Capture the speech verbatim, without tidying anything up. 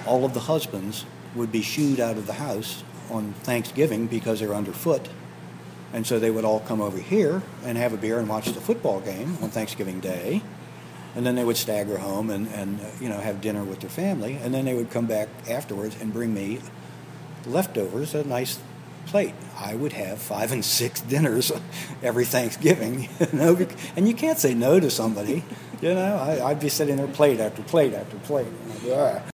all of the husbands would be shooed out of the house on Thanksgiving because they're underfoot. And so they would all come over here and have a beer and watch the football game on Thanksgiving Day. And then they would stagger home and, and uh, you know, have dinner with their family. And then they would come back afterwards and bring me leftovers, a nice plate. I would have five and six dinners every Thanksgiving, you know, and you can't say no to somebody. You know, I, I'd be sitting there plate after plate after plate. And I'd be, all right.